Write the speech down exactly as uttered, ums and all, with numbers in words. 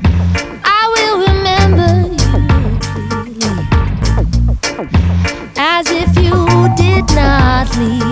I will remember you clearly, as if you did not leave.